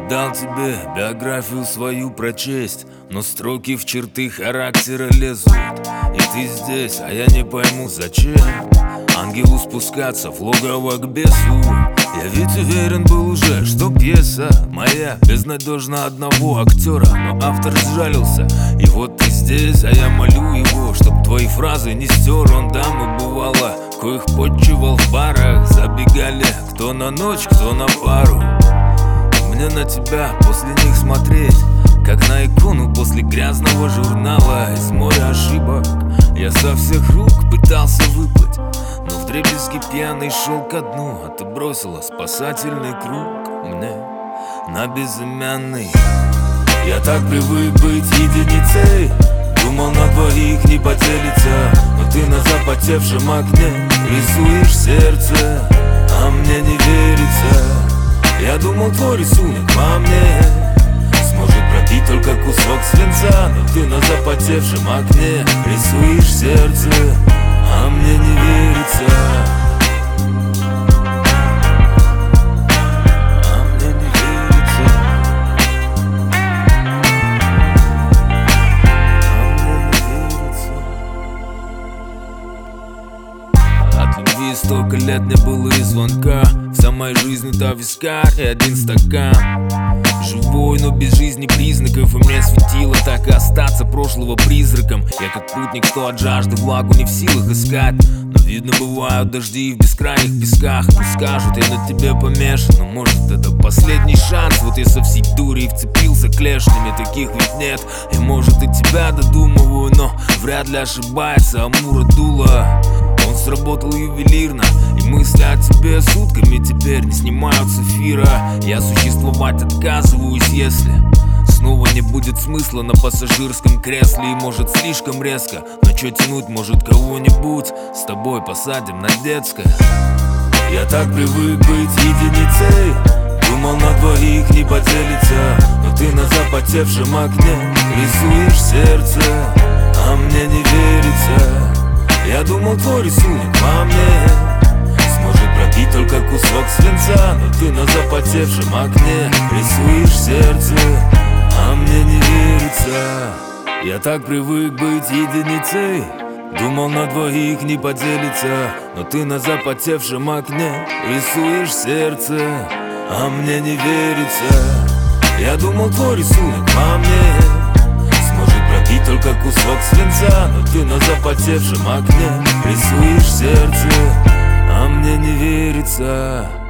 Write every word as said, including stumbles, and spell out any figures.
дал тебе биографию свою прочесть, но строки в черты характера лезут. И ты здесь, а я не пойму зачем ангелу спускаться в логово к бесу. Я ведь уверен был уже, что пьеса моя безнадежна одного актера, но автор сжалился, и вот ты здесь, а я молю его, чтоб твои фразы не стер он. Дамы бывало, коих подчивал в барах, забегали кто на ночь, кто на пару. Мне на тебя после них смотреть, как на икону после грязного журнала. Из моря ошибок я со всех рук пытался выплыть, но вдребезги пьяный шел ко дну, а ты бросила спасательный круг мне на безымянный. Я так привык быть единицей, думал на двоих не поделиться, но ты на запотевшем окне рисуешь сердце, а мне не верится. Я думал, твой рисунок во мне сможет пробить только кусок свинца, но ты на запотевшем окне рисуешь сердце, а мне не верится. А мне не верится. А мне не верится. От любви столько лет не было и звонка, вся моя жизнь это вискарь и один стакан. Живой, но без жизни признаков, и мне светило так и остаться прошлого призраком. Я как путник, что от жажды влагу не в силах искать, но видно бывают дожди в бескрайних песках. Ну скажут, я на тебе помешан, но может это последний шанс. Вот я со всей дури вцепился клешнями, таких ведь нет. И может и тебя додумываю, но вряд ли ошибается. Амура дуло, он сработал ювелирно, и мысли о тебе сутками теперь не снимают с эфира. Я существовать отказываюсь, если снова не будет смысла на пассажирском кресле. И может слишком резко, но чё тянуть, может кого-нибудь с тобой посадим на детское. Я так привык быть единицей, думал на двоих не поделиться, но ты на запотевшем окне рисуешь сердце, а мне не верится. Я думал, твой рисунок во мне сможет пробить только кусок свинца, но ты на запотевшем окне рисуешь сердце, а мне не верится. Я так привык быть единицей, думал на двоих не поделиться, но ты на запотевшем окне рисуешь сердце, а мне не верится. Я думал, твой рисунок во мне сможет пробить только кусок свинца, но ты на запотевшем окне рисуешь сердце, а мне не верится.